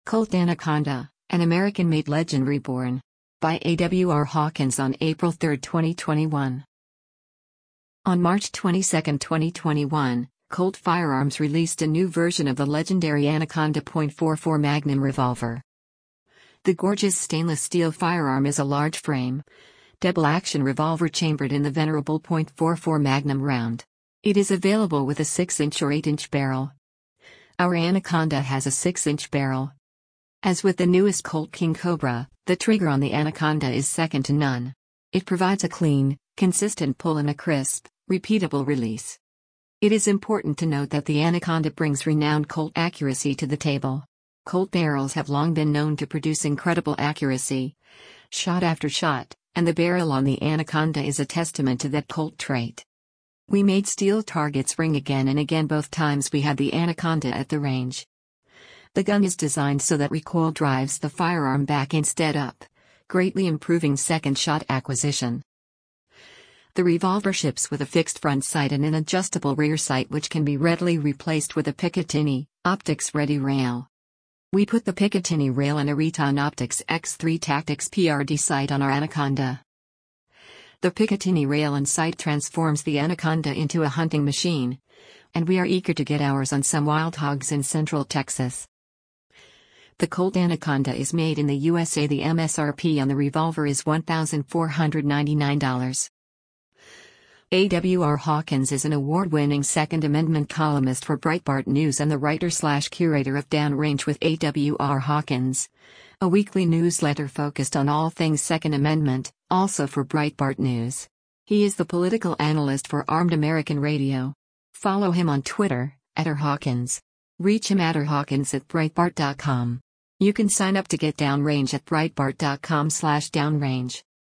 Colt Anaconda, an American-made legend reborn. By A.W.R. Hawkins on April 3, 2021. On March 22, 2021, Colt Firearms released a new version of the legendary Anaconda .44 Magnum revolver. The gorgeous stainless steel firearm is a large frame, double-action revolver chambered in the venerable .44 Magnum round. It is available with a 6-inch or 8-inch barrel. Our Anaconda has a 6-inch barrel. As with the newest Colt King Cobra, the trigger on the Anaconda is second to none. It provides a clean, consistent pull and a crisp, repeatable release. It is important to note that the Anaconda brings renowned Colt accuracy to the table. Colt barrels have long been known to produce incredible accuracy, shot after shot, and the barrel on the Anaconda is a testament to that Colt trait. We made steel targets ring again and again both times we had the Anaconda at the range. The gun is designed so that recoil drives the firearm back instead up, greatly improving second shot acquisition. The revolver ships with a fixed front sight and an adjustable rear sight which can be readily replaced with a Picatinny, optics-ready rail. We put the Picatinny rail and a Riton Optics X3 Tactics PRD sight on our Anaconda. The Picatinny rail and sight transforms the Anaconda into a hunting machine, and we are eager to get ours on some wild hogs in Central Texas. The Colt Anaconda is made in the USA. The MSRP on the revolver is $1,499. A.W.R. Hawkins is an award-winning Second Amendment columnist for Breitbart News and the writer/curator of Downrange with A.W.R. Hawkins, a weekly newsletter focused on all things Second Amendment, also for Breitbart News. He is the political analyst for Armed American Radio. Follow him on Twitter, @rhawkins. Reach him @rhawkins@breitbart.com. You can sign up to get Downrange at breitbart.com/downrange.